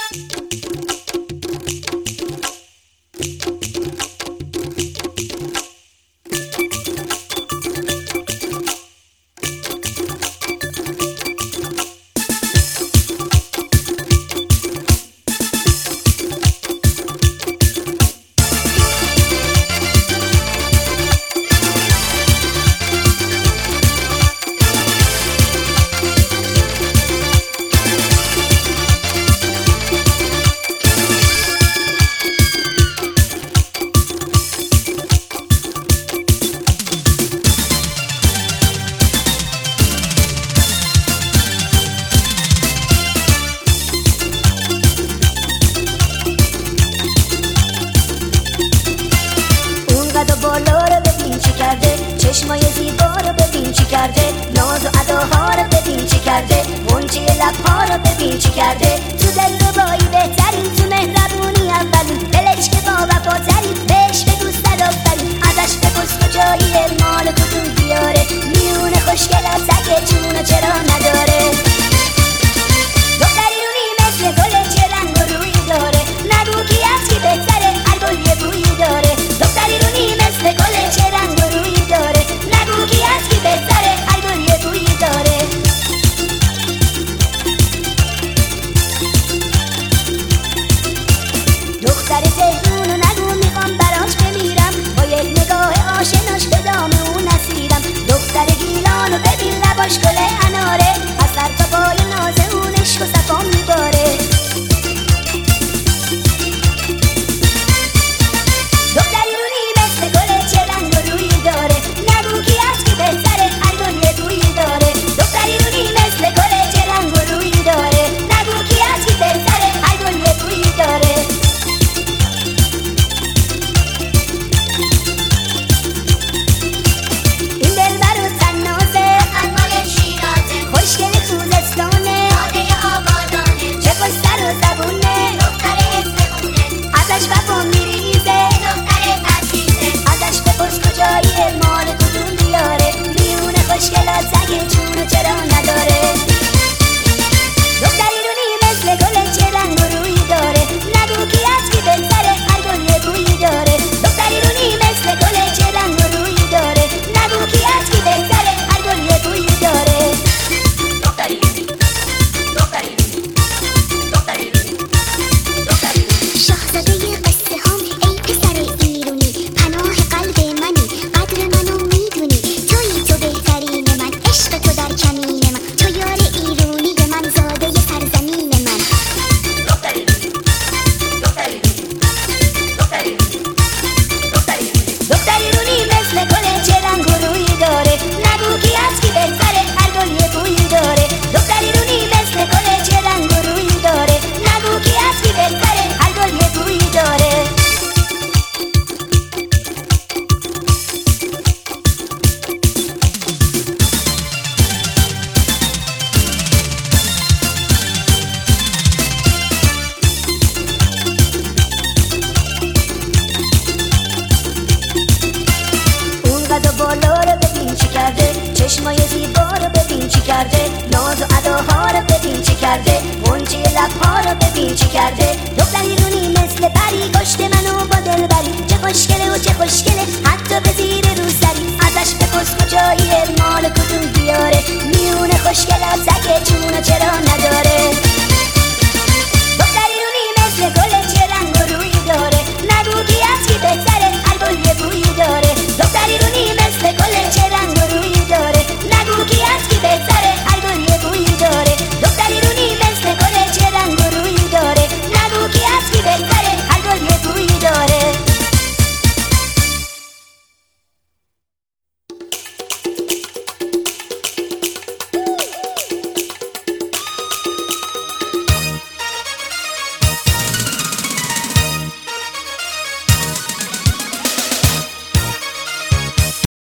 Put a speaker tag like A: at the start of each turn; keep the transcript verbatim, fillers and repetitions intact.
A: چشمای زیبا رو ببین چی کرده، ناز و اداها رو ببین چی کرده، غنچه لبها رو ببین چی کرده. تو دلربایی بهترین، تو مهربونی اولین، دلش که با وفاترین، بهش بگو صد آفرین. ازش بپرس کجاییه، مال کدوم دیاره، میونه خوشگلاتکه چونه چرا نداره. دختری رونی مثل گل، چه رنگ و رویی داره، نگو کی از کی بهتره، هر گل یه بویی داره. دختری رونی مثل گل، چه رنگ و رویی داره، نگو کی از کی بهتره، هر گل یه بویی داره. دختر تهرونو نگو میخوام براش بمیرم، با یک نگاه آشناش به دام اون نسیرم. دختر گیلانو ببین لباش گل اناره، از سر تا پای ناز اون عشق و صفا میباره. دختری رونی مثل گل، چه رنگ و رویی داره، نگو کی از کی بهتره، هر گل یه بویی داره. دختری رونی مثل گل، چه رنگ و رویی داره، نگو کی از کی بهتره، هر گل یه بویی داره. این دلبر و طنازه، خانمای شیرازه، خوشگل خوزستانه، خانه آبادانه، چه خوش سر و زبونه، دختر استخونه، ازش وفا میریزه، دختر عزیزه. ازش بپرس کجاییه، مال کدوم دیاره، میونه خوشگلاتکه چونه چرا نداره. دختری رونی مثل گل، چه رنگ و رویی داره، نگو کی از کی بهتره، هر گل یه بویی داره. دختری رونی مثل گل، چه رنگ و رویی داره، نگو کی از کی بهتره، هر گل یه بویی داره. دختری رونی، دختری رونی، دختری رونی، دختری رونی.
B: شاهزاده قصه هم ای پسر ایرونی، پناه قلب منی، قدر منو میدونی. تویی تو بهترین من، عشق تو در کمین من، تو یار ایرونی من، زاده سرزمین من.
A: دختری رونی، دختری رونی، دختری رونی، دختری رونی. دختری رونی مثل گل، چه رنگ و رویی داره، نگو کی از کی بهتره، هر گل یه بویی داره. دختری رونی مثل گل، چه رنگ و رویی داره، نگو کی از کی بهتره، هر گل یه بویی داره. اون قد و بالا رو ببین چی کرده، چشمای زیبا رو ببین چی کرده، ناز و اداها رو ببین چی کرده، غنچه لبها رو ببین چی کرده. دختری رونی مثل پری، کشت منو با دلبری، چه خوشگله و چه خوشگله، حتی به زیر روسری. ازش بپرس کجاییه، مال کدوم دیاره، میونه خوشگلاتکه چونه چرا نداره.